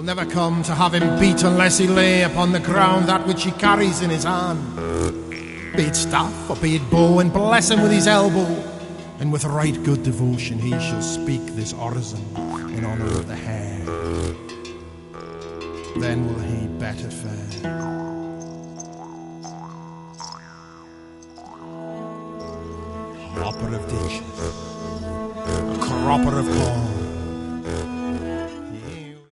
never come to have him beat unless he lay upon the ground that which he carries in his hand. Be it staff or be it bow, and bless him with his elbow, and with right good devotion he shall speak this orison in honour of the hare. Then will he better fare. Cropper of ditches, a cropper of corn,